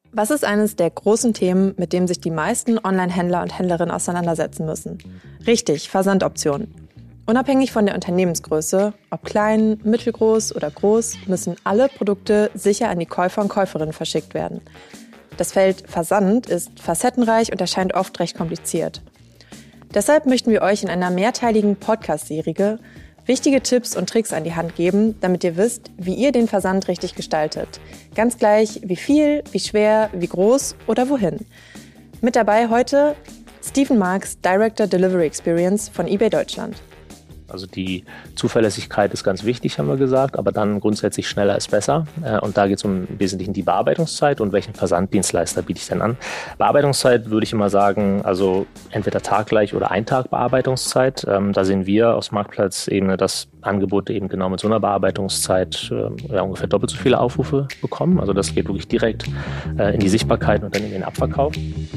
Was ist eines der großen Themen, mit dem sich die meisten Online-Händler und Händlerinnen auseinandersetzen müssen? Richtig, Versandoptionen. Unabhängig von der Unternehmensgröße, ob klein, mittelgroß oder groß, müssen alle Produkte sicher an die Käufer und Käuferinnen verschickt werden. Das Feld Versand ist facettenreich und erscheint oft recht kompliziert. Deshalb möchten wir euch in einer mehrteiligen Podcast-Serie wichtige Tipps und Tricks an die Hand geben, damit ihr wisst, wie ihr den Versand richtig gestaltet. Ganz gleich, wie viel, wie schwer, wie groß oder wohin. Mit dabei heute Steven Marks, Director Delivery Experience von eBay Deutschland. Also die Zuverlässigkeit ist ganz wichtig, haben wir gesagt, aber dann grundsätzlich schneller ist besser. Und da geht es im Wesentlichen die Bearbeitungszeit und welchen Versanddienstleister biete ich denn an. Bearbeitungszeit würde ich immer sagen, also entweder taggleich oder ein Tag Bearbeitungszeit. Da sehen wir aus Marktplatzebene, dass Angebote eben genau mit so einer Bearbeitungszeit ungefähr doppelt so viele Aufrufe bekommen. Also das geht wirklich direkt in die Sichtbarkeit und dann in den Abverkauf.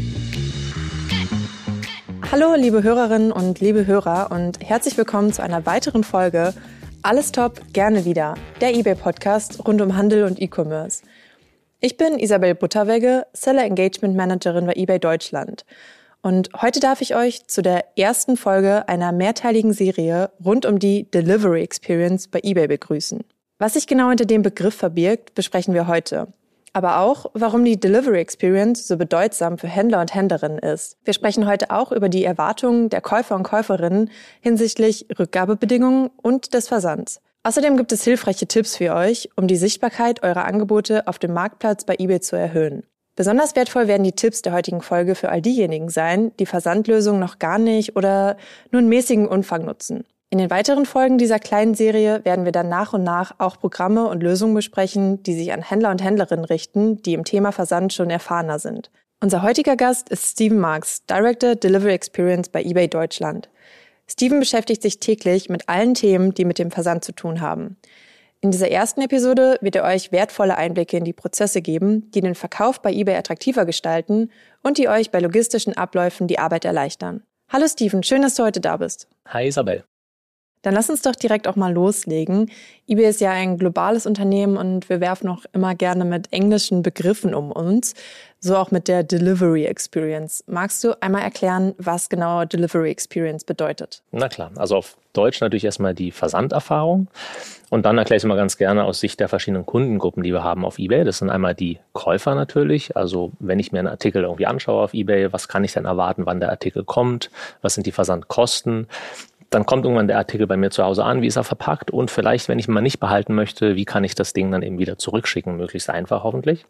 Hallo liebe Hörerinnen und liebe Hörer und herzlich willkommen zu einer weiteren Folge Alles top, gerne wieder, der eBay-Podcast rund um Handel und E-Commerce. Ich bin Isabel Butterwegge, Seller Engagement Managerin bei eBay Deutschland. Und heute darf ich euch zu der ersten Folge einer mehrteiligen Serie rund um die Delivery Experience bei eBay begrüßen. Was sich genau hinter dem Begriff verbirgt, besprechen wir heute. Aber auch, warum die Delivery Experience so bedeutsam für Händler und Händlerinnen ist. Wir sprechen heute auch über die Erwartungen der Käufer und Käuferinnen hinsichtlich Rückgabebedingungen und des Versands. Außerdem gibt es hilfreiche Tipps für euch, um die Sichtbarkeit eurer Angebote auf dem Marktplatz bei eBay zu erhöhen. Besonders wertvoll werden die Tipps der heutigen Folge für all diejenigen sein, die Versandlösungen noch gar nicht oder nur einen mäßigen Umfang nutzen. In den weiteren Folgen dieser kleinen Serie werden wir dann nach und nach auch Programme und Lösungen besprechen, die sich an Händler und Händlerinnen richten, die im Thema Versand schon erfahrener sind. Unser heutiger Gast ist Steven Marks, Director Delivery Experience bei eBay Deutschland. Steven beschäftigt sich täglich mit allen Themen, die mit dem Versand zu tun haben. In dieser ersten Episode wird er euch wertvolle Einblicke in die Prozesse geben, die den Verkauf bei eBay attraktiver gestalten und die euch bei logistischen Abläufen die Arbeit erleichtern. Hallo Steven, schön, dass du heute da bist. Hi Isabel. Dann lass uns doch direkt auch mal loslegen. eBay ist ja ein globales Unternehmen und wir werfen auch immer gerne mit englischen Begriffen um uns, so auch mit der Delivery Experience. Magst du einmal erklären, was genau Delivery Experience bedeutet? Na klar, also auf Deutsch natürlich erstmal die Versanderfahrung und dann erkläre ich es mal ganz gerne aus Sicht der verschiedenen Kundengruppen, die wir haben auf eBay. Das sind einmal die Käufer natürlich, also wenn ich mir einen Artikel irgendwie anschaue auf eBay, was kann ich denn erwarten, wann der Artikel kommt, was sind die Versandkosten? Dann kommt irgendwann der Artikel bei mir zu Hause an, wie ist er verpackt und vielleicht, wenn ich ihn mal nicht behalten möchte, wie kann ich das Ding dann eben wieder zurückschicken, möglichst einfach hoffentlich.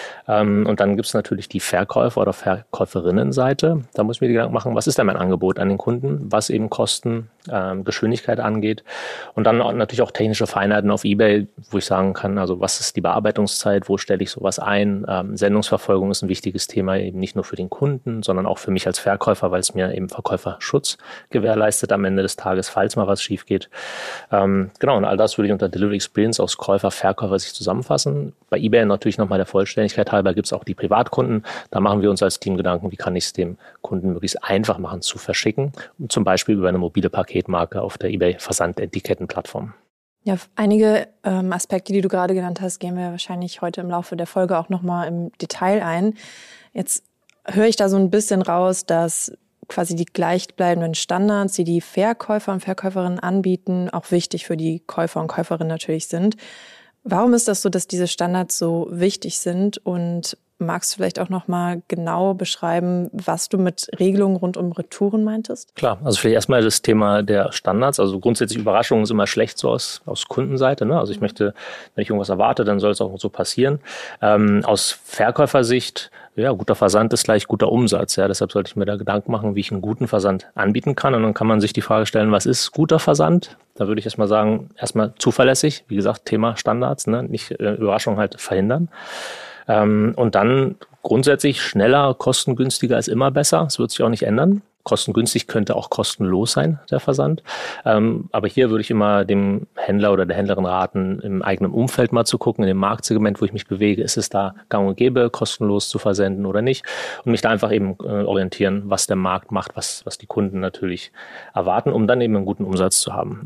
Und dann gibt es natürlich die Verkäufer- oder Verkäuferinnenseite. Da muss ich mir Gedanken machen, was ist denn mein Angebot an den Kunden, was eben Kosten, Geschwindigkeit angeht. Und dann natürlich auch technische Feinheiten auf eBay, wo ich sagen kann, also was ist die Bearbeitungszeit, wo stelle ich sowas ein. Sendungsverfolgung ist ein wichtiges Thema, eben nicht nur für den Kunden, sondern auch für mich als Verkäufer, weil es mir eben Verkäuferschutz gewährleistet am Ende des Tages, falls mal was schief geht. Genau, und all das würde ich unter Delivery Experience aus Käufer, Verkäufer sich zusammenfassen. Bei eBay natürlich nochmal der Vollständigkeit halber gibt es auch die Privatkunden. Da machen wir uns als Team Gedanken, wie kann ich es dem Kunden möglichst einfach machen zu verschicken. Und zum Beispiel über eine mobile Paketmarke auf der eBay Versandetikettenplattform. Ja, auf einige Aspekte, die du gerade genannt hast, gehen wir wahrscheinlich heute im Laufe der Folge auch nochmal im Detail ein. Jetzt höre ich da so ein bisschen raus, dass quasi die gleichbleibenden Standards, die die Verkäufer und Verkäuferinnen anbieten, auch wichtig für die Käufer und Käuferinnen natürlich sind. Warum ist das so, dass diese Standards so wichtig sind? Und magst du vielleicht auch nochmal genau beschreiben, was du mit Regelungen rund um Retouren meintest? Klar, also vielleicht erstmal das Thema der Standards. Also grundsätzlich Überraschungen ist immer schlecht so aus Kundenseite, ne? Also ich möchte, wenn ich irgendwas erwarte, dann soll es auch so passieren. Aus Verkäufersicht, ja, guter Versand ist gleich guter Umsatz. Ja, deshalb sollte ich mir da Gedanken machen, wie ich einen guten Versand anbieten kann. Und dann kann man sich die Frage stellen, was ist guter Versand? Da würde ich erstmal sagen, erstmal zuverlässig. Wie gesagt, Thema Standards, ne? Nicht Überraschungen halt verhindern. Und dann grundsätzlich schneller, kostengünstiger ist immer besser. Das wird sich auch nicht ändern. Kostengünstig könnte auch kostenlos sein, der Versand. Aber hier würde ich immer dem Händler oder der Händlerin raten, im eigenen Umfeld mal zu gucken, in dem Marktsegment, wo ich mich bewege, ist es da gang und gäbe, kostenlos zu versenden oder nicht. Und mich da einfach eben orientieren, was der Markt macht, was die Kunden natürlich erwarten, um dann eben einen guten Umsatz zu haben. Und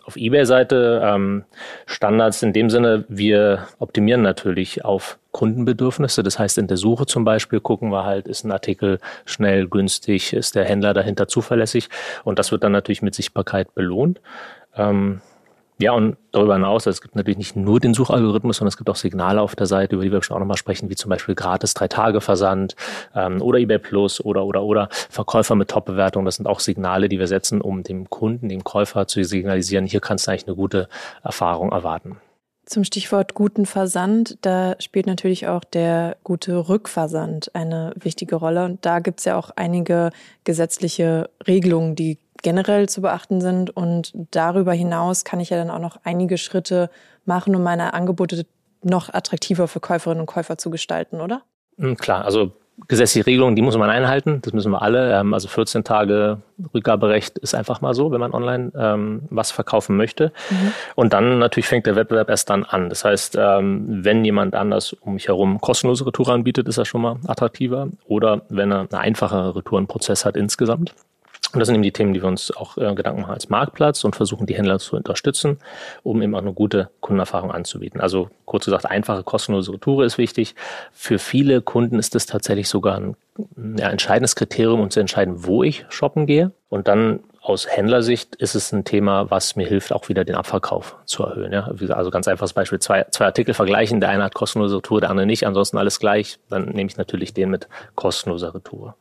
Auf eBay-Seite Standards in dem Sinne, wir optimieren natürlich auf Kundenbedürfnisse. Das heißt, in der Suche zum Beispiel gucken wir halt, ist ein Artikel schnell, günstig, ist der Händler dahinter zuverlässig, und das wird dann natürlich mit Sichtbarkeit belohnt. Ja, und darüber hinaus, es gibt natürlich nicht nur den Suchalgorithmus, sondern es gibt auch Signale auf der Seite, über die wir schon auch nochmal sprechen, wie zum Beispiel gratis 3-Tage-Versand oder eBay Plus oder Verkäufer mit Top-Bewertung. Das sind auch Signale, die wir setzen, um dem Kunden, dem Käufer zu signalisieren, hier kannst du eigentlich eine gute Erfahrung erwarten. Zum Stichwort guten Versand, da spielt natürlich auch der gute Rückversand eine wichtige Rolle. Und da gibt es ja auch einige gesetzliche Regelungen, die generell zu beachten sind. Und darüber hinaus kann ich ja dann auch noch einige Schritte machen, um meine Angebote noch attraktiver für Käuferinnen und Käufer zu gestalten, oder? Klar, also gesetzliche Regelungen, die muss man einhalten, das müssen wir alle. Also 14 Tage Rückgaberecht ist einfach mal so, wenn man online was verkaufen möchte. Und dann natürlich fängt der Wettbewerb erst dann an. Das heißt, wenn jemand anders um mich herum kostenlose Retour anbietet, ist er schon mal attraktiver. Oder wenn er einen einfacheren Retourenprozess hat insgesamt. Und das sind eben die Themen, die wir uns auch Gedanken machen als Marktplatz und versuchen, die Händler zu unterstützen, um eben auch eine gute Kundenerfahrung anzubieten. Also kurz gesagt, einfache, kostenlose Retour ist wichtig. Für viele Kunden ist das tatsächlich sogar ein entscheidendes Kriterium, um zu entscheiden, wo ich shoppen gehe. Und dann aus Händlersicht ist es ein Thema, was mir hilft, auch wieder den Abverkauf zu erhöhen. Ja? Also ganz einfaches Beispiel, zwei Artikel vergleichen, der eine hat kostenlose Retour, der andere nicht, ansonsten alles gleich. Dann nehme ich natürlich den mit kostenloser Retour.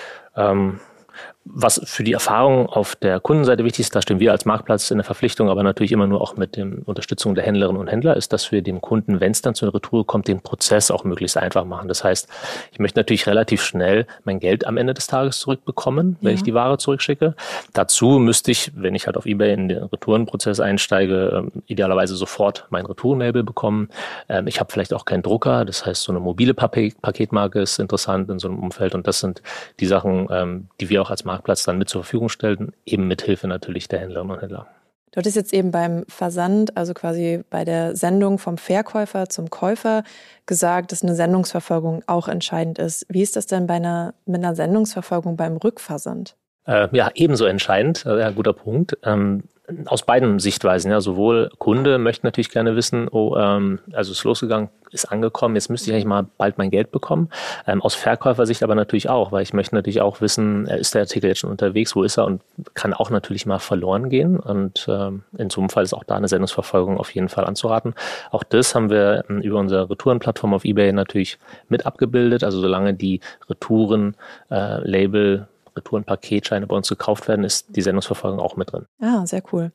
Was für die Erfahrung auf der Kundenseite wichtig ist, da stehen wir als Marktplatz in der Verpflichtung, aber natürlich immer nur auch mit der Unterstützung der Händlerinnen und Händler, ist, dass wir dem Kunden, wenn es dann zu einer Retour kommt, den Prozess auch möglichst einfach machen. Das heißt, ich möchte natürlich relativ schnell mein Geld am Ende des Tages zurückbekommen, wenn ich die Ware zurückschicke. Dazu müsste ich, wenn ich halt auf eBay in den Retourenprozess einsteige, idealerweise sofort mein Retourenlabel bekommen. Ich habe vielleicht auch keinen Drucker, das heißt, so eine mobile Paketmarke ist interessant in so einem Umfeld, und das sind die Sachen, die wir auch als Marktplatz dann mit zur Verfügung stellen, eben mit Hilfe natürlich der Händlerinnen und Händler. Du hattest jetzt eben beim Versand, also quasi bei der Sendung vom Verkäufer zum Käufer, gesagt, dass eine Sendungsverfolgung auch entscheidend ist. Wie ist das denn mit einer Sendungsverfolgung beim Rückversand? Ja, ebenso entscheidend, ja, guter Punkt. Aus beiden Sichtweisen, ja, sowohl Kunde möchte natürlich gerne wissen, also ist losgegangen, ist angekommen, jetzt müsste ich eigentlich mal bald mein Geld bekommen. Aus Verkäufersicht aber natürlich auch, weil ich möchte natürlich auch wissen, ist der Artikel jetzt schon unterwegs, wo ist er, und kann auch natürlich mal verloren gehen, und in so einem Fall ist auch da eine Sendungsverfolgung auf jeden Fall anzuraten. Auch das haben wir über unsere Retourenplattform auf eBay natürlich mit abgebildet, also solange die Retouren-Label Retourenpaketscheine bei uns gekauft werden, ist die Sendungsverfolgung auch mit drin. Ah, sehr cool.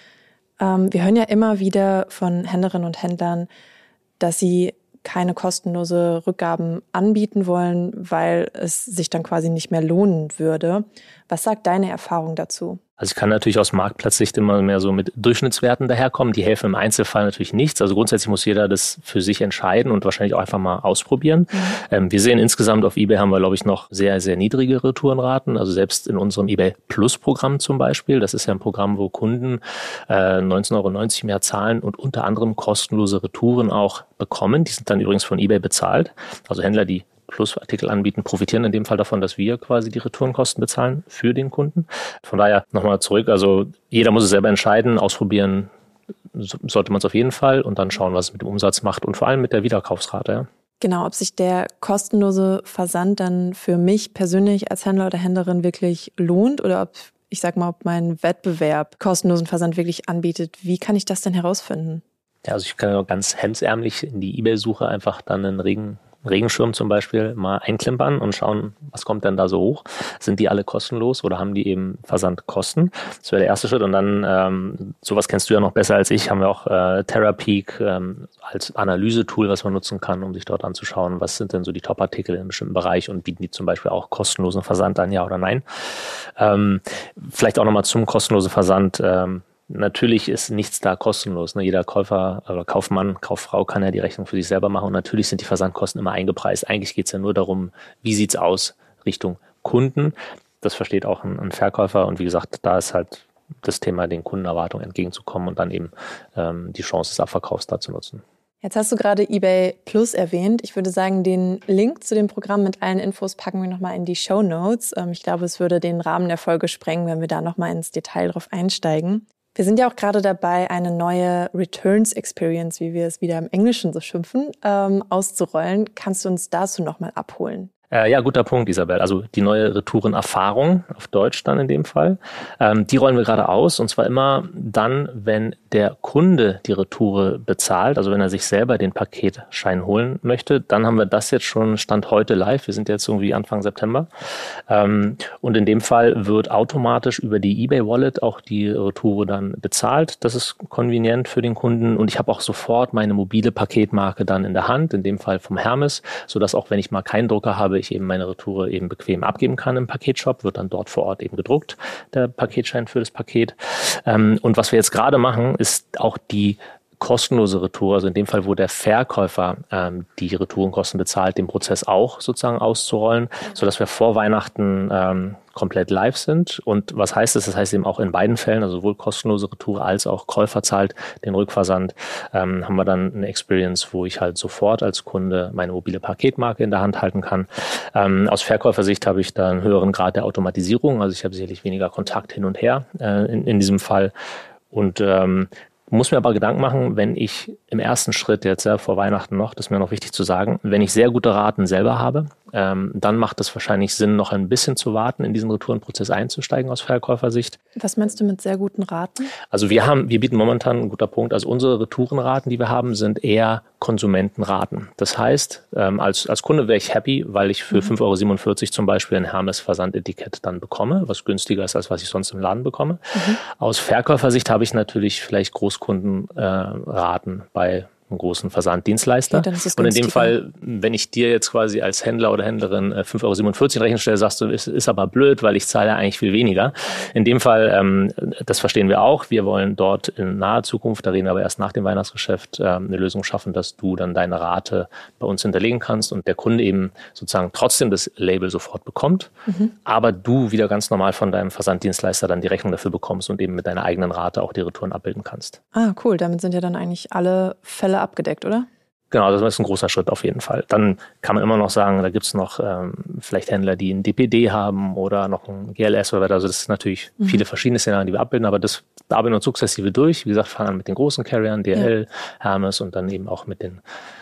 Wir hören ja immer wieder von Händlerinnen und Händlern, dass sie keine kostenlose Rückgaben anbieten wollen, weil es sich dann quasi nicht mehr lohnen würde. Was sagt deine Erfahrung dazu? Also ich kann natürlich aus Marktplatzsicht immer mehr so mit Durchschnittswerten daherkommen. Die helfen im Einzelfall natürlich nichts. Also grundsätzlich muss jeder das für sich entscheiden und wahrscheinlich auch einfach mal ausprobieren. Wir sehen insgesamt auf eBay haben wir, glaube ich, noch sehr, sehr niedrige Retourenraten. Also selbst in unserem eBay Plus Programm zum Beispiel. Das ist ja ein Programm, wo Kunden 19,90 € mehr zahlen und unter anderem kostenlose Retouren auch bekommen. Die sind dann übrigens von eBay bezahlt. Also Händler, die Plus-Artikel anbieten, profitieren in dem Fall davon, dass wir quasi die Retourenkosten bezahlen für den Kunden. Von daher nochmal zurück, also jeder muss es selber entscheiden, ausprobieren sollte man es auf jeden Fall und dann schauen, was es mit dem Umsatz macht und vor allem mit der Wiederkaufsrate. Ja. Genau, ob sich der kostenlose Versand dann für mich persönlich als Händler oder Händlerin wirklich lohnt oder ob mein Wettbewerb kostenlosen Versand wirklich anbietet. Wie kann ich das denn herausfinden? Ja, also ich kann ja ganz hemdsärmlich in die eBay-Suche einfach dann einen Regenschirm zum Beispiel mal einklimpern und schauen, was kommt denn da so hoch? Sind die alle kostenlos oder haben die eben Versandkosten? Das wäre der erste Schritt. Und dann, sowas kennst du ja noch besser als ich, haben wir auch Terapeak als Analysetool, was man nutzen kann, um sich dort anzuschauen, was sind denn so die Top-Artikel in einem bestimmten Bereich und bieten die zum Beispiel auch kostenlosen Versand an, ja oder nein? Vielleicht auch nochmal zum kostenlosen Versand. Natürlich ist nichts da kostenlos. Ne? Jeder Käufer oder Kaufmann, Kauffrau kann ja die Rechnung für sich selber machen und natürlich sind die Versandkosten immer eingepreist. Eigentlich geht es ja nur darum, wie sieht's aus Richtung Kunden. Das versteht auch ein Verkäufer und wie gesagt, da ist halt das Thema, den Kundenerwartungen entgegenzukommen und dann eben die Chance des Abverkaufs da zu nutzen. Jetzt hast du gerade eBay Plus erwähnt. Ich würde sagen, den Link zu dem Programm mit allen Infos packen wir nochmal in die Shownotes. Ich glaube, es würde den Rahmen der Folge sprengen, wenn wir da nochmal ins Detail drauf einsteigen. Wir sind ja auch gerade dabei, eine neue Returns Experience, wie wir es wieder im Englischen so schimpfen, auszurollen. Kannst du uns dazu nochmal abholen? Ja, guter Punkt, Isabel. Also die neue Retourenerfahrung, auf Deutsch dann in dem Fall, die rollen wir gerade aus. Und zwar immer dann, wenn der Kunde die Retoure bezahlt, also wenn er sich selber den Paketschein holen möchte, dann haben wir das jetzt schon Stand heute live. Wir sind jetzt irgendwie Anfang September. Und in dem Fall wird automatisch über die eBay-Wallet auch die Retoure dann bezahlt. Das ist konvenient für den Kunden. Und ich habe auch sofort meine mobile Paketmarke dann in der Hand, in dem Fall vom Hermes, sodass auch wenn ich mal keinen Drucker habe, ich eben meine Retoure eben bequem abgeben kann im Paketshop, wird dann dort vor Ort eben gedruckt, der Paketschein für das Paket. Und was wir jetzt gerade machen, ist auch die kostenlose Retour, also in dem Fall, wo der Verkäufer die Retourenkosten bezahlt, den Prozess auch sozusagen auszurollen, sodass wir vor Weihnachten komplett live sind. Und was heißt das? Das heißt eben auch in beiden Fällen, also sowohl kostenlose Retour als auch Käufer zahlt den Rückversand, haben wir dann eine Experience, wo ich halt sofort als Kunde meine mobile Paketmarke in der Hand halten kann. Aus Verkäufersicht habe ich da einen höheren Grad der Automatisierung, also ich habe sicherlich weniger Kontakt hin und her in diesem Fall. Und muss mir aber Gedanken machen, wenn ich im ersten Schritt jetzt vor Weihnachten noch, das ist mir noch wichtig zu sagen, wenn ich sehr gute Raten selber habe, dann macht es wahrscheinlich Sinn, noch ein bisschen zu warten, in diesen Retourenprozess einzusteigen aus Verkäufersicht. Was meinst du mit sehr guten Raten? Also wir bieten momentan, ein guter Punkt, also unsere Retourenraten, die wir haben, sind eher Konsumentenraten. Das heißt, als Kunde wäre ich happy, weil ich für 5,47 € zum Beispiel ein Hermes-Versandetikett dann bekomme, was günstiger ist, als was ich sonst im Laden bekomme. Aus Verkäufersicht habe ich natürlich vielleicht Großkundenraten bei einem großen Versanddienstleister. Okay, und in dem Fall, wenn ich dir jetzt quasi als Händler oder Händlerin 5,47 € in Rechnung stelle, sagst du, ist aber blöd, weil ich zahle ja eigentlich viel weniger. In dem Fall, das verstehen wir auch. Wir wollen dort in naher Zukunft, da reden wir aber erst nach dem Weihnachtsgeschäft, eine Lösung schaffen, dass du dann deine Rate bei uns hinterlegen kannst und der Kunde eben sozusagen trotzdem das Label sofort bekommt, aber du wieder ganz normal von deinem Versanddienstleister dann die Rechnung dafür bekommst und eben mit deiner eigenen Rate auch die Retouren abbilden kannst. Ah, cool. Damit sind ja dann eigentlich alle Fälle abgedeckt, oder? Genau, das ist ein großer Schritt auf jeden Fall. Dann kann man immer noch sagen, da gibt es noch vielleicht Händler, die ein DPD haben oder noch ein GLS oder weiter. Also das sind natürlich viele verschiedene Szenarien, die wir abbilden, aber das arbeiten wir uns sukzessive durch. Wie gesagt, fangen an mit den großen Carriern, DHL, Hermes und dann eben auch mit den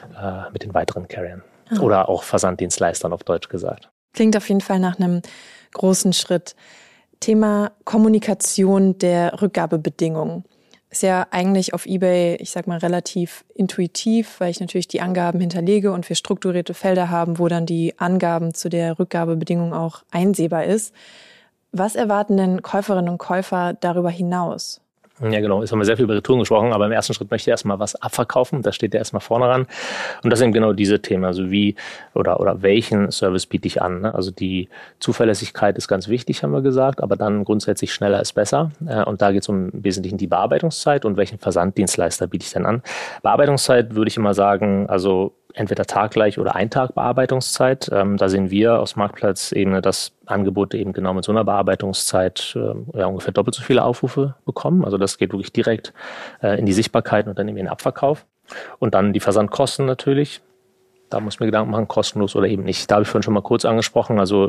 weiteren Carriern. Oder auch Versanddienstleistern auf Deutsch gesagt. Klingt auf jeden Fall nach einem großen Schritt. Thema Kommunikation der Rückgabebedingungen. Ist ja eigentlich auf eBay, ich sag mal, relativ intuitiv, weil ich natürlich die Angaben hinterlege und wir strukturierte Felder haben, wo dann die Angaben zu der Rückgabebedingung auch einsehbar ist. Was erwarten denn Käuferinnen und Käufer darüber hinaus? Ja, genau. Jetzt haben wir sehr viel über Retouren gesprochen, aber im ersten Schritt möchte ich erstmal was abverkaufen. Das steht ja erstmal vorne ran. Und das sind genau diese Themen. Also wie oder welchen Service biete ich an? Ne? Also die Zuverlässigkeit ist ganz wichtig, haben wir gesagt, aber dann grundsätzlich schneller ist besser. Und da geht es im Wesentlichen die Bearbeitungszeit und welchen Versanddienstleister biete ich denn an? Bearbeitungszeit würde ich immer sagen, also entweder taggleich oder ein Tag Bearbeitungszeit. Da sehen wir aus Marktplatzebene, dass Angebote eben genau mit so einer Bearbeitungszeit ungefähr doppelt so viele Aufrufe bekommen. Also das geht wirklich direkt in die Sichtbarkeit und dann eben in den Abverkauf. Und dann die Versandkosten natürlich. Da muss ich mir Gedanken machen, kostenlos oder eben nicht. Da habe ich vorhin schon mal kurz angesprochen. Also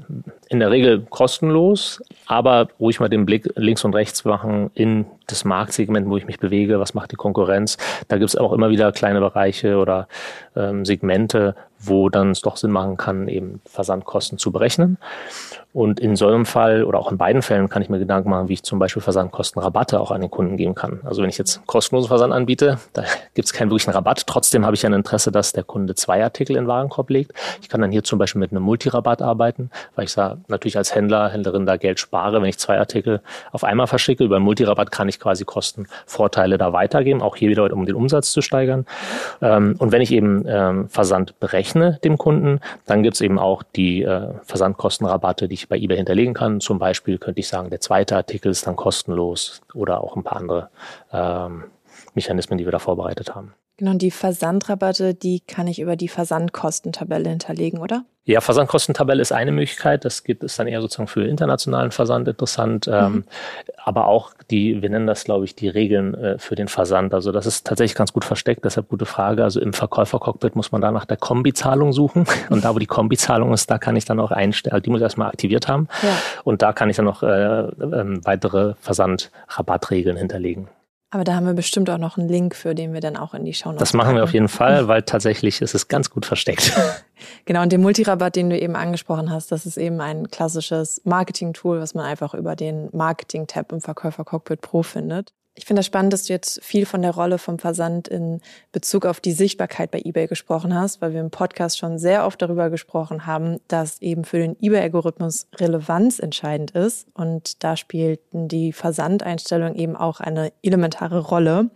in der Regel kostenlos, aber ruhig mal den Blick links und rechts machen in das Marktsegment, wo ich mich bewege. Was macht die Konkurrenz? Da gibt es auch immer wieder kleine Bereiche oder Segmente, wo dann es doch Sinn machen kann, eben Versandkosten zu berechnen. Und in so einem Fall oder auch in beiden Fällen kann ich mir Gedanken machen, wie ich zum Beispiel Versandkostenrabatte auch an den Kunden geben kann. Also wenn ich jetzt kostenlosen Versand anbiete, da gibt es keinen wirklichen Rabatt. Trotzdem habe ich ein Interesse, dass der Kunde 2 Artikel in den Warenkorb legt. Ich kann dann hier zum Beispiel mit einem Multirabatt arbeiten, weil ich natürlich als Händlerin da Geld spare, wenn ich 2 Artikel auf einmal verschicke. Über einen Multirabatt kann ich quasi Kostenvorteile da weitergeben, auch hier wieder, um den Umsatz zu steigern. Und wenn ich eben Versand berechne dem Kunden, dann gibt es eben auch die Versandkostenrabatte, die ich bei eBay hinterlegen kann. Zum Beispiel könnte ich sagen, der 2. Artikel ist dann kostenlos oder auch ein paar andere Mechanismen, die wir da vorbereitet haben. Genau, und die Versandrabatte, die kann ich über die Versandkostentabelle hinterlegen, oder? Ja, Versandkostentabelle ist eine Möglichkeit. Das ist dann eher sozusagen für internationalen Versand interessant. Aber auch wir nennen das, glaube ich, die Regeln für den Versand. Also das ist tatsächlich ganz gut versteckt, deshalb gute Frage. Also im Verkäufercockpit muss man da nach der Kombizahlung suchen. Und da, wo die Kombizahlung ist, da kann ich dann auch einstellen. Also die muss ich erstmal aktiviert haben. Ja. Und da kann ich dann noch weitere Versandrabattregeln hinterlegen. Aber da haben wir bestimmt auch noch einen Link, für den wir dann auch in die Shownotes Das machen wir auf jeden Fall, weil tatsächlich ist es ganz gut versteckt. Genau, und den Multirabatt, den du eben angesprochen hast, das ist eben ein klassisches Marketing-Tool, was man einfach über den Marketing-Tab im Verkäufer-Cockpit Pro findet. Ich finde das spannend, dass du jetzt viel von der Rolle vom Versand in Bezug auf die Sichtbarkeit bei eBay gesprochen hast, weil wir im Podcast schon sehr oft darüber gesprochen haben, dass eben für den eBay-Algorithmus Relevanz entscheidend ist. Und da spielten die Versandeinstellungen eben auch eine elementare Rolle.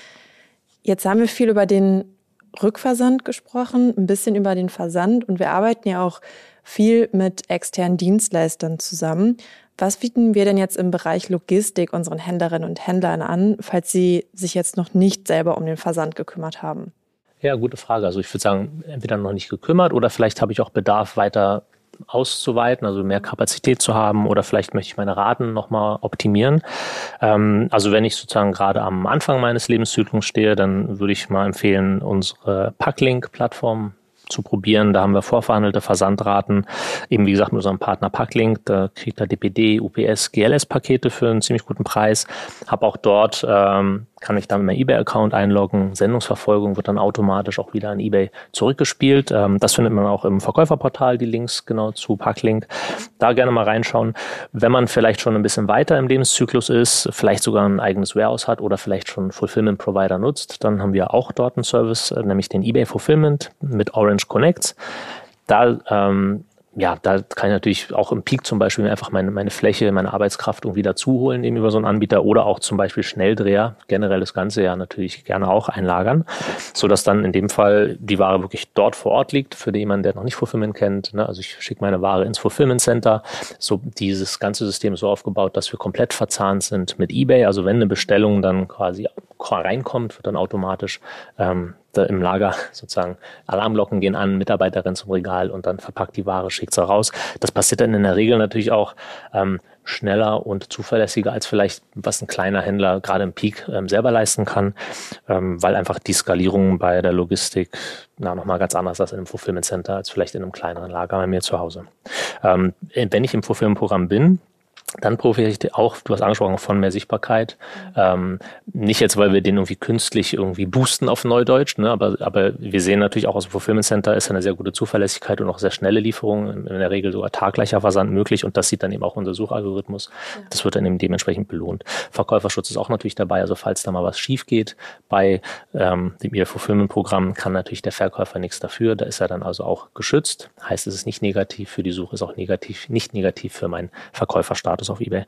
Jetzt haben wir viel über den Rückversand gesprochen, ein bisschen über den Versand, und wir arbeiten ja auch viel mit externen Dienstleistern zusammen. Was bieten wir denn jetzt im Bereich Logistik unseren Händlerinnen und Händlern an, falls sie sich jetzt noch nicht selber um den Versand gekümmert haben? Ja, gute Frage. Also ich würde sagen, entweder noch nicht gekümmert oder vielleicht habe ich auch Bedarf, weiter auszuweiten, also mehr Kapazität zu haben, oder vielleicht möchte ich meine Raten nochmal optimieren. Also wenn ich sozusagen gerade am Anfang meines Lebenszyklus stehe, dann würde ich mal empfehlen, unsere Packlink-Plattform zu probieren. Da haben wir vorverhandelte Versandraten, eben wie gesagt mit unserem Partner Packlink. Da kriegt er DPD, UPS, GLS-Pakete für einen ziemlich guten Preis. Habe auch dort, kann ich dann mit meinem eBay-Account einloggen. Sendungsverfolgung wird dann automatisch auch wieder an eBay zurückgespielt. Das findet man auch im Verkäuferportal, die Links genau zu Packlink. Da gerne mal reinschauen. Wenn man vielleicht schon ein bisschen weiter im Lebenszyklus ist, vielleicht sogar ein eigenes Warehouse hat oder vielleicht schon Fulfillment-Provider nutzt, dann haben wir auch dort einen Service, nämlich den eBay Fulfillment mit Orange Connects. Da kann ich natürlich auch im Peak zum Beispiel einfach meine Fläche, meine Arbeitskraft irgendwie dazu holen, eben über so einen Anbieter, oder auch zum Beispiel Schnelldreher, generell das Ganze ja natürlich gerne auch einlagern, sodass dann in dem Fall die Ware wirklich dort vor Ort liegt, für jemanden, der noch nicht Fulfillment kennt. Ne? Also ich schicke meine Ware ins Fulfillment Center. So dieses ganze System ist so aufgebaut, dass wir komplett verzahnt sind mit eBay. Also wenn eine Bestellung dann quasi reinkommt, wird dann automatisch da im Lager sozusagen Alarmglocken gehen an, Mitarbeiter rennen zum Regal und dann verpackt die Ware, schickt sie raus. Das passiert dann in der Regel natürlich auch schneller und zuverlässiger als vielleicht, was ein kleiner Händler gerade im Peak selber leisten kann, weil einfach die Skalierung bei der Logistik nochmal ganz anders ist in einem Fulfillment Center als vielleicht in einem kleineren Lager bei mir zu Hause. Wenn ich im Fulfillment-Programm bin, dann profitiere ich auch, du hast angesprochen, von mehr Sichtbarkeit. Nicht jetzt, weil wir den irgendwie künstlich irgendwie boosten auf Neudeutsch, ne? aber wir sehen natürlich auch aus dem Fulfillment Center ist eine sehr gute Zuverlässigkeit und auch sehr schnelle Lieferung, in der Regel sogar taggleicher Versand möglich, und das sieht dann eben auch unser Suchalgorithmus. Ja. Das wird dann eben dementsprechend belohnt. Verkäuferschutz ist auch natürlich dabei, also falls da mal was schief geht bei dem eBay-Fulfillment-Programm, kann natürlich der Verkäufer nichts dafür, da ist er dann also auch geschützt. Heißt, es ist nicht negativ für die Suche, ist auch nicht negativ für meinen Verkäuferstatus auf eBay.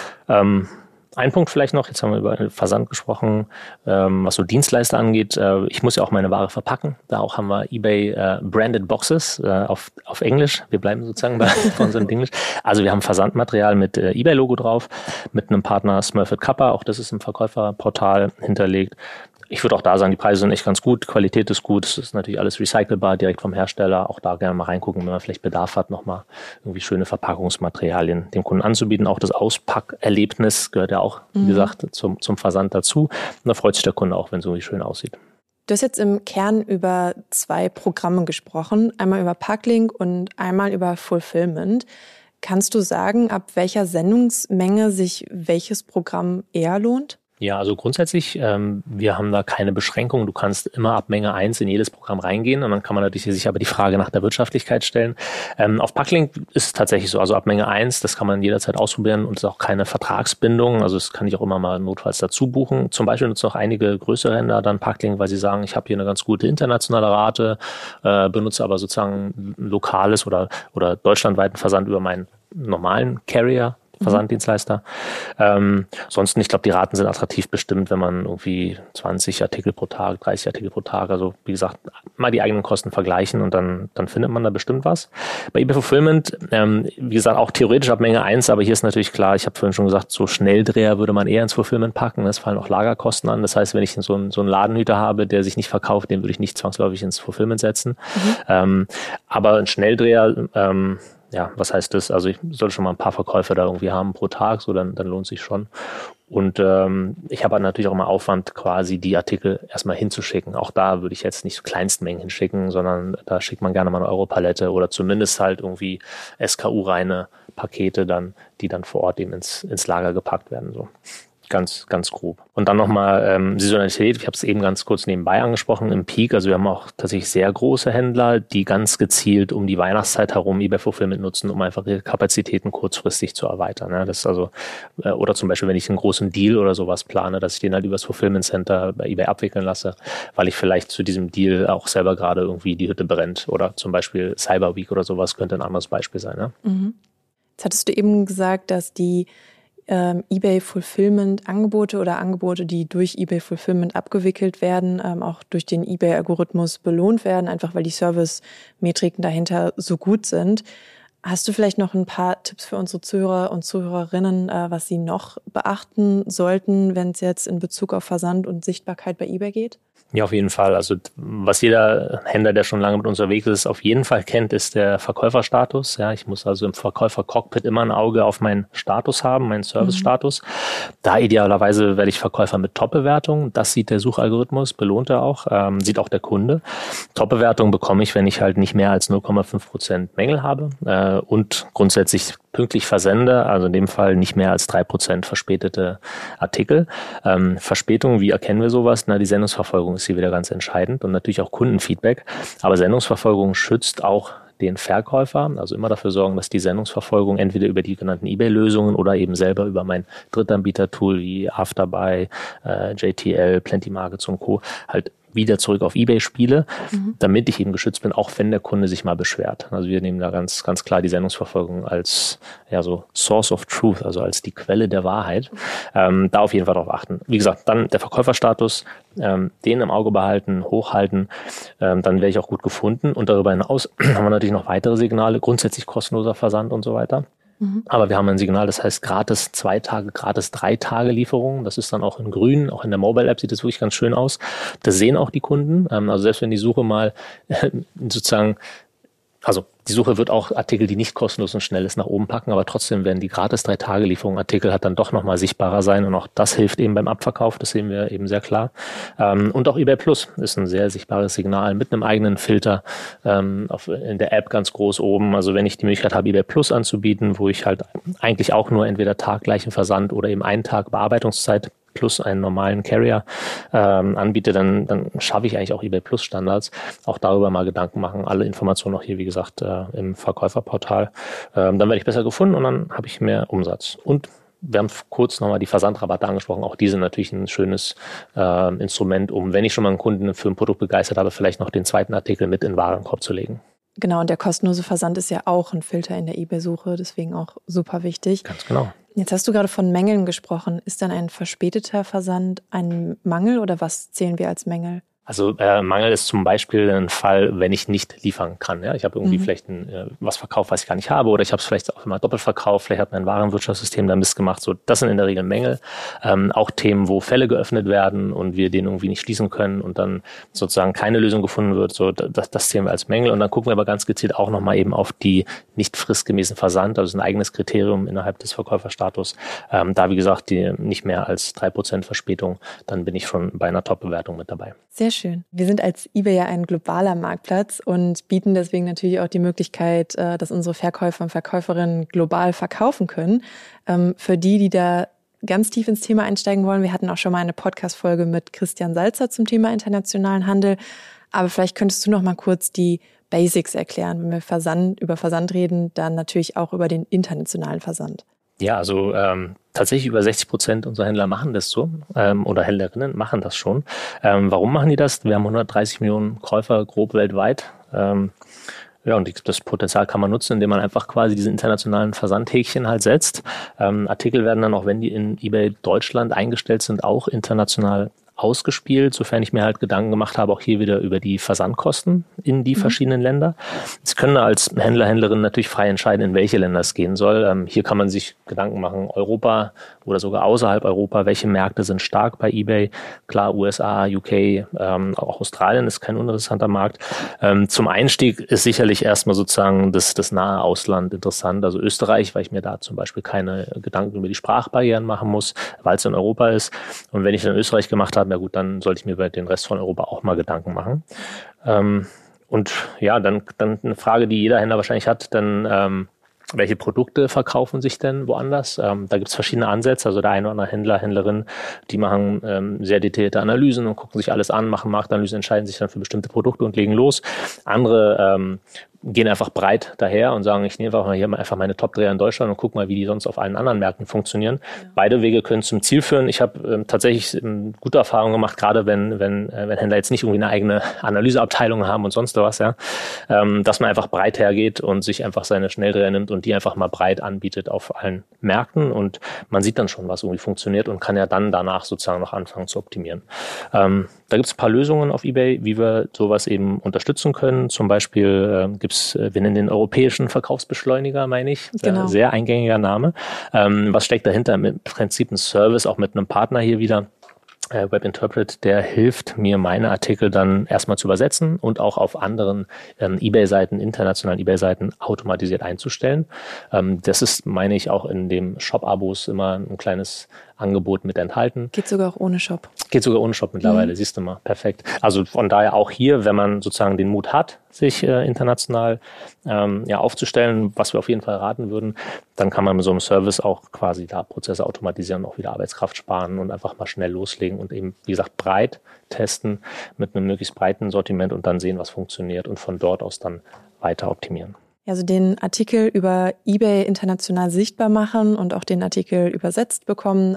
Ein Punkt vielleicht noch, jetzt haben wir über Versand gesprochen, was so Dienstleister angeht. Ich muss ja auch meine Ware verpacken. Da auch haben wir eBay Branded Boxes auf Englisch. Wir bleiben sozusagen bei unserem Englisch. Also wir haben Versandmaterial mit eBay-Logo drauf, mit einem Partner Smurfit Kappa. Auch das ist im Verkäuferportal hinterlegt. Ich würde auch da sagen, die Preise sind echt ganz gut, Qualität ist gut, es ist natürlich alles recycelbar, direkt vom Hersteller. Auch da gerne mal reingucken, wenn man vielleicht Bedarf hat, nochmal irgendwie schöne Verpackungsmaterialien dem Kunden anzubieten. Auch das Auspackerlebnis gehört ja auch, wie gesagt, zum Versand dazu. Und da freut sich der Kunde auch, wenn es irgendwie schön aussieht. Du hast jetzt im Kern über 2 Programme gesprochen, einmal über Packlink und einmal über Fulfillment. Kannst du sagen, ab welcher Sendungsmenge sich welches Programm eher lohnt? Ja, also grundsätzlich, wir haben da keine Beschränkung. Du kannst immer ab Menge 1 in jedes Programm reingehen und dann kann man natürlich sich aber die Frage nach der Wirtschaftlichkeit stellen. Auf Packlink ist es tatsächlich so, also ab Menge 1, das kann man jederzeit ausprobieren und es ist auch keine Vertragsbindung, also das kann ich auch immer mal notfalls dazu buchen. Zum Beispiel nutzen auch einige größere Händler dann Packlink, weil sie sagen, ich habe hier eine ganz gute internationale Rate, benutze aber sozusagen lokales oder deutschlandweiten Versand über meinen normalen Carrier, Versanddienstleister. Ansonsten, ich glaube, die Raten sind attraktiv bestimmt, wenn man irgendwie 20 Artikel pro Tag, 30 Artikel pro Tag, also wie gesagt, mal die eigenen Kosten vergleichen und dann findet man da bestimmt was. Bei eBay Fulfillment, wie gesagt, auch theoretisch ab Menge 1, aber hier ist natürlich klar, ich habe vorhin schon gesagt, so Schnelldreher würde man eher ins Fulfillment packen, es fallen auch Lagerkosten an, das heißt, wenn ich so einen Ladenhüter habe, der sich nicht verkauft, den würde ich nicht zwangsläufig ins Fulfillment setzen. Aber ein Schnelldreher, was heißt das? Also ich sollte schon mal ein paar Verkäufe da irgendwie haben pro Tag, so dann lohnt sich schon. Und ich habe natürlich auch immer Aufwand, quasi die Artikel erstmal hinzuschicken. Auch da würde ich jetzt nicht so Kleinstmengen hinschicken, sondern da schickt man gerne mal eine Europalette oder zumindest halt irgendwie SKU-reine Pakete dann, die dann vor Ort eben ins Lager gepackt werden, so. Ganz, ganz grob. Und dann nochmal Saisonalität, ich habe es eben ganz kurz nebenbei angesprochen, im Peak, also wir haben auch tatsächlich sehr große Händler, die ganz gezielt um die Weihnachtszeit herum eBay Fulfillment nutzen, um einfach ihre Kapazitäten kurzfristig zu erweitern. Ja, das ist also, oder zum Beispiel, wenn ich einen großen Deal oder sowas plane, dass ich den halt übers Fulfillment Center bei eBay abwickeln lasse, weil ich vielleicht zu diesem Deal auch selber gerade irgendwie die Hütte brennt oder zum Beispiel Cyber Week oder sowas könnte ein anderes Beispiel sein. Ja? Jetzt hattest du eben gesagt, dass die eBay Fulfillment Angebote oder Angebote, die durch eBay Fulfillment abgewickelt werden, auch durch den eBay Algorithmus belohnt werden, einfach weil die Service-Metriken dahinter so gut sind. Hast du vielleicht noch ein paar Tipps für unsere Zuhörer und Zuhörerinnen, was sie noch beachten sollten, wenn es jetzt in Bezug auf Versand und Sichtbarkeit bei eBay geht? Ja, auf jeden Fall. Also was jeder Händler, der schon lange mit uns unterwegs ist, auf jeden Fall kennt, ist der Verkäuferstatus. Ja, ich muss also im Verkäufer-Cockpit immer ein Auge auf meinen Status haben, meinen Service-Status. Da idealerweise werde ich Verkäufer mit Top-Bewertung. Das sieht der Suchalgorithmus, belohnt er auch, sieht auch der Kunde. Top-Bewertung bekomme ich, wenn ich halt nicht mehr als 0,5% Mängel habe und grundsätzlich pünktlich versende, also in dem Fall nicht mehr als 3% verspätete Artikel. Verspätung, wie erkennen wir sowas? Na, die Sendungsverfolgung ist hier wieder ganz entscheidend und natürlich auch Kundenfeedback. Aber Sendungsverfolgung schützt auch den Verkäufer, also immer dafür sorgen, dass die Sendungsverfolgung entweder über die genannten eBay-Lösungen oder eben selber über mein Drittanbieter-Tool wie Afterbuy, JTL, Plenty Markets und Co. halt wieder zurück auf eBay spiele, damit ich eben geschützt bin, auch wenn der Kunde sich mal beschwert. Also wir nehmen da ganz, ganz klar die Sendungsverfolgung als so Source of Truth, also als die Quelle der Wahrheit. Da auf jeden Fall darauf achten. Wie gesagt, dann der Verkäuferstatus, den im Auge behalten, hochhalten, dann werde ich auch gut gefunden. Und darüber hinaus haben wir natürlich noch weitere Signale, grundsätzlich kostenloser Versand und so weiter. Aber wir haben ein Signal, das heißt gratis 2 Tage, gratis 3 Tage Lieferung. Das ist dann auch in grün, auch in der Mobile App sieht das wirklich ganz schön aus. Das sehen auch die Kunden. Also selbst wenn die Suche mal sozusagen, also die Suche wird auch Artikel, die nicht kostenlos und schnell ist, nach oben packen, aber trotzdem werden die gratis 3 Tage Lieferung Artikel halt dann doch nochmal sichtbarer sein und auch das hilft eben beim Abverkauf, das sehen wir eben sehr klar. Und auch eBay Plus ist ein sehr sichtbares Signal mit einem eigenen Filter in der App ganz groß oben. Also wenn ich die Möglichkeit habe, eBay Plus anzubieten, wo ich halt eigentlich auch nur entweder taggleichen Versand oder eben einen Tag Bearbeitungszeit plus einen normalen Carrier anbiete, dann schaffe ich eigentlich auch eBay Plus Standards. Auch darüber mal Gedanken machen. Alle Informationen auch hier, wie gesagt, im Verkäuferportal. Dann werde ich besser gefunden und dann habe ich mehr Umsatz. Und wir haben kurz nochmal die Versandrabatte angesprochen. Auch die sind natürlich ein schönes Instrument, um, wenn ich schon mal einen Kunden für ein Produkt begeistert habe, vielleicht noch den zweiten Artikel mit in den Warenkorb zu legen. Genau, und der kostenlose Versand ist ja auch ein Filter in der eBay-Suche, deswegen auch super wichtig. Ganz genau. Jetzt hast du gerade von Mängeln gesprochen. Ist dann ein verspäteter Versand ein Mangel oder was zählen wir als Mängel? Also Mangel ist zum Beispiel ein Fall, wenn ich nicht liefern kann. Ja? Ich habe irgendwie vielleicht was verkauft, was ich gar nicht habe, oder ich habe es vielleicht auch immer doppelt verkauft, vielleicht hat mein Warenwirtschaftssystem da Mist gemacht. So, das sind in der Regel Mängel. Auch Themen, wo Fälle geöffnet werden und wir den irgendwie nicht schließen können und dann sozusagen keine Lösung gefunden wird, so das zählen wir als Mängel. Und dann gucken wir aber ganz gezielt auch nochmal eben auf die nicht fristgemäßen Versand, also ein eigenes Kriterium innerhalb des Verkäuferstatus. Da, wie gesagt, die nicht mehr als 3% Verspätung, dann bin ich schon bei einer Top-Bewertung mit dabei. Sehr schön. Wir sind als eBay ja ein globaler Marktplatz und bieten deswegen natürlich auch die Möglichkeit, dass unsere Verkäufer und Verkäuferinnen global verkaufen können. Für die da ganz tief ins Thema einsteigen wollen, wir hatten auch schon mal eine Podcast-Folge mit Christian Salzer zum Thema internationalen Handel. Aber vielleicht könntest du noch mal kurz die Basics erklären, wenn wir über Versand reden, dann natürlich auch über den internationalen Versand. Ja, also tatsächlich über 60% unserer Händler machen das so oder Händlerinnen machen das schon. Warum machen die das? Wir haben 130 Millionen Käufer grob weltweit. Ja, und das Potenzial kann man nutzen, indem man einfach quasi diese internationalen Versandhäkchen halt setzt. Artikel werden dann auch, wenn die in eBay Deutschland eingestellt sind, auch international ausgespielt, sofern ich mir halt Gedanken gemacht habe, auch hier wieder über die Versandkosten in die verschiedenen Länder. Sie können als Händler, Händlerin natürlich frei entscheiden, in welche Länder es gehen soll. Hier kann man sich Gedanken machen, Europa oder sogar außerhalb Europa, welche Märkte sind stark bei eBay. Klar, USA, UK, auch Australien ist kein uninteressanter Markt. Zum Einstieg ist sicherlich erstmal sozusagen das nahe Ausland interessant, also Österreich, weil ich mir da zum Beispiel keine Gedanken über die Sprachbarrieren machen muss, weil es in Europa ist. Und wenn ich dann Österreich gemacht habe, ja gut, dann sollte ich mir über den Rest von Europa auch mal Gedanken machen. Und ja, dann eine Frage, die jeder Händler wahrscheinlich hat, dann welche Produkte verkaufen sich denn woanders? Da gibt es verschiedene Ansätze. Also der eine oder andere Händler, Händlerin, die machen sehr detaillierte Analysen und gucken sich alles an, machen Marktanalysen, entscheiden sich dann für bestimmte Produkte und legen los. Andere gehen einfach breit daher und sagen, ich nehme einfach mal hier einfach meine Top-Dreher in Deutschland und gucke mal, wie die sonst auf allen anderen Märkten funktionieren. Ja. Beide Wege können zum Ziel führen. Ich habe tatsächlich gute Erfahrungen gemacht, gerade wenn Händler jetzt nicht irgendwie eine eigene Analyseabteilung haben und sonst was, ja, dass man einfach breit hergeht und sich einfach seine Schnelldreher nimmt und die einfach mal breit anbietet auf allen Märkten und man sieht dann schon, was irgendwie funktioniert und kann ja dann danach sozusagen noch anfangen zu optimieren. Da gibt es ein paar Lösungen auf eBay, wie wir sowas eben unterstützen können. Zum Beispiel wir nennen den europäischen Verkaufsbeschleuniger, meine ich. Genau. Sehr eingängiger Name. Was steckt dahinter? Im Prinzip ein Service, auch mit einem Partner hier wieder. WebInterpret, der hilft mir, meine Artikel dann erstmal zu übersetzen und auch auf anderen eBay-Seiten, internationalen eBay-Seiten automatisiert einzustellen. Das ist, meine ich, auch in dem Shop-Abos immer ein kleines Angebot mit enthalten. Geht sogar auch ohne Shop. Geht sogar ohne Shop mittlerweile, siehst du mal. Perfekt. Also von daher auch hier, wenn man sozusagen den Mut hat, sich international aufzustellen, was wir auf jeden Fall raten würden, dann kann man mit so einem Service auch quasi da Prozesse automatisieren, auch wieder Arbeitskraft sparen und einfach mal schnell loslegen und eben, wie gesagt, breit testen mit einem möglichst breiten Sortiment und dann sehen, was funktioniert und von dort aus dann weiter optimieren. Also den Artikel über eBay international sichtbar machen und auch den Artikel übersetzt bekommen,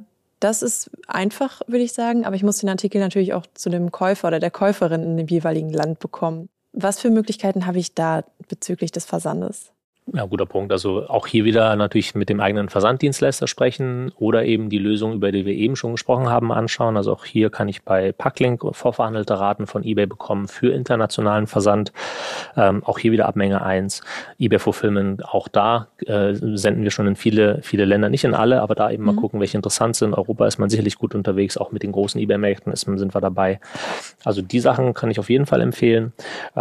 das ist einfach, würde ich sagen. Aber ich muss den Artikel natürlich auch zu dem Käufer oder der Käuferin in dem jeweiligen Land bekommen. Was für Möglichkeiten habe ich da bezüglich des Versandes? Ja, guter Punkt. Also auch hier wieder natürlich mit dem eigenen Versanddienstleister sprechen oder eben die Lösung, über die wir eben schon gesprochen haben, anschauen. Also auch hier kann ich bei Packlink vorverhandelte Raten von eBay bekommen für internationalen Versand. Auch hier wieder Abmenge 1. eBay Fulfillment, auch da senden wir schon in viele Länder, nicht in alle, aber da eben mal gucken, welche interessant sind. Europa ist man sicherlich gut unterwegs, auch mit den großen eBay-Märkten sind wir dabei. Also die Sachen kann ich auf jeden Fall empfehlen.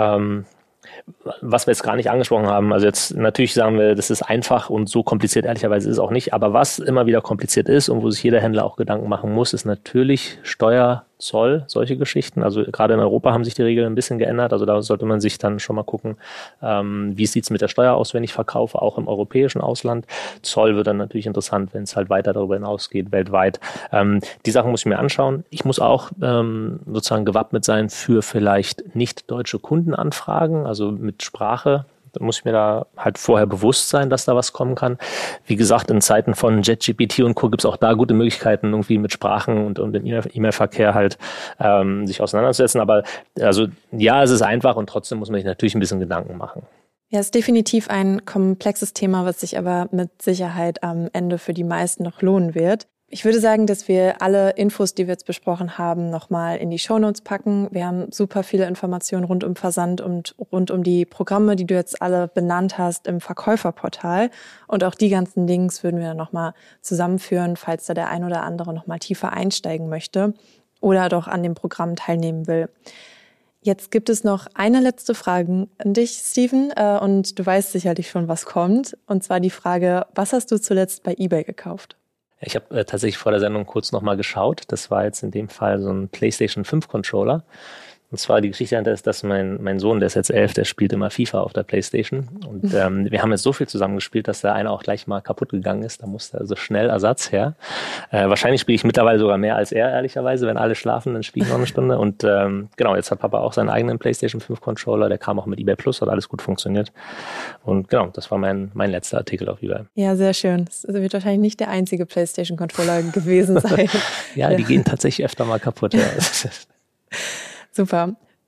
Was wir jetzt gar nicht angesprochen haben, also jetzt natürlich sagen wir, das ist einfach und so kompliziert ehrlicherweise ist es auch nicht, aber was immer wieder kompliziert ist und wo sich jeder Händler auch Gedanken machen muss, ist natürlich Steuer, Zoll, solche Geschichten. Also gerade in Europa haben sich die Regeln ein bisschen geändert, also da sollte man sich dann schon mal gucken, wie sieht es mit der Steuer aus, wenn ich verkaufe, auch im europäischen Ausland. Zoll wird dann natürlich interessant, wenn es halt weiter darüber hinausgeht, weltweit. Die Sachen muss ich mir anschauen. Ich muss auch sozusagen gewappnet sein für vielleicht nicht deutsche Kundenanfragen, also mit Sprache. Da muss ich mir da halt vorher bewusst sein, dass da was kommen kann. Wie gesagt, in Zeiten von JetGPT und Co. gibt es auch da gute Möglichkeiten, irgendwie mit Sprachen und dem E-Mail-Verkehr halt sich auseinanderzusetzen. Aber also ja, es ist einfach und trotzdem muss man sich natürlich ein bisschen Gedanken machen. Ja, es ist definitiv ein komplexes Thema, was sich aber mit Sicherheit am Ende für die meisten noch lohnen wird. Ich würde sagen, dass wir alle Infos, die wir jetzt besprochen haben, nochmal in die Shownotes packen. Wir haben super viele Informationen rund um Versand und rund um die Programme, die du jetzt alle benannt hast, im Verkäuferportal. Und auch die ganzen Links würden wir dann nochmal zusammenführen, falls da der ein oder andere nochmal tiefer einsteigen möchte oder doch an dem Programm teilnehmen will. Jetzt gibt es noch eine letzte Frage an dich, Steven, und du weißt sicherlich schon, was kommt. Und zwar die Frage, was hast du zuletzt bei eBay gekauft? Ich habe tatsächlich vor der Sendung kurz nochmal geschaut. Das war jetzt in dem Fall so ein PlayStation 5 Controller. Und zwar die Geschichte dahinter ist, dass mein Sohn, der ist jetzt 11, der spielt immer FIFA auf der PlayStation. Und wir haben jetzt so viel zusammengespielt, dass der eine auch gleich mal kaputt gegangen ist. Da musste also schnell Ersatz her. Wahrscheinlich spiele ich mittlerweile sogar mehr als er, ehrlicherweise. Wenn alle schlafen, dann spiele ich noch eine Stunde. Und genau, jetzt hat Papa auch seinen eigenen PlayStation 5 Controller. Der kam auch mit eBay Plus, hat alles gut funktioniert. Und genau, das war mein letzter Artikel auf eBay. Ja, sehr schön. Das wird wahrscheinlich nicht der einzige PlayStation Controller gewesen sein. Ja, die gehen tatsächlich öfter mal kaputt. Ja. Super.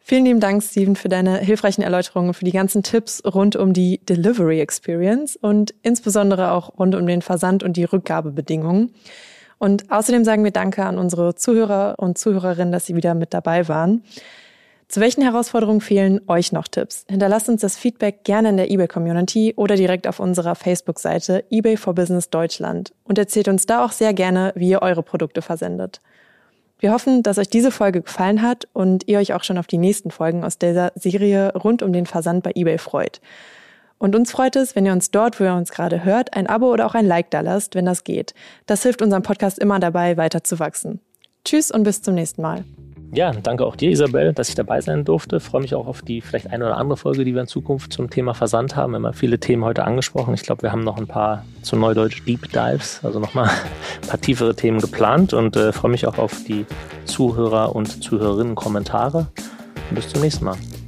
Vielen lieben Dank, Steven, für deine hilfreichen Erläuterungen, für die ganzen Tipps rund um die Delivery Experience und insbesondere auch rund um den Versand und die Rückgabebedingungen. Und außerdem sagen wir Danke an unsere Zuhörer und Zuhörerinnen, dass sie wieder mit dabei waren. Zu welchen Herausforderungen fehlen euch noch Tipps? Hinterlasst uns das Feedback gerne in der eBay-Community oder direkt auf unserer Facebook-Seite eBay for Business Deutschland und erzählt uns da auch sehr gerne, wie ihr eure Produkte versendet. Wir hoffen, dass euch diese Folge gefallen hat und ihr euch auch schon auf die nächsten Folgen aus dieser Serie rund um den Versand bei eBay freut. Und uns freut es, wenn ihr uns dort, wo ihr uns gerade hört, ein Abo oder auch ein Like da lasst, wenn das geht. Das hilft unserem Podcast immer dabei, weiter zu wachsen. Tschüss und bis zum nächsten Mal. Ja, danke auch dir, Isabel, dass ich dabei sein durfte. Freue mich auch auf die vielleicht eine oder andere Folge, die wir in Zukunft zum Thema Versand haben. Wir haben viele Themen heute angesprochen. Ich glaube, wir haben noch ein paar, zu Neudeutsch, Deep Dives, also nochmal ein paar tiefere Themen geplant und freue mich auch auf die Zuhörer und Zuhörerinnen Kommentare. Und bis zum nächsten Mal.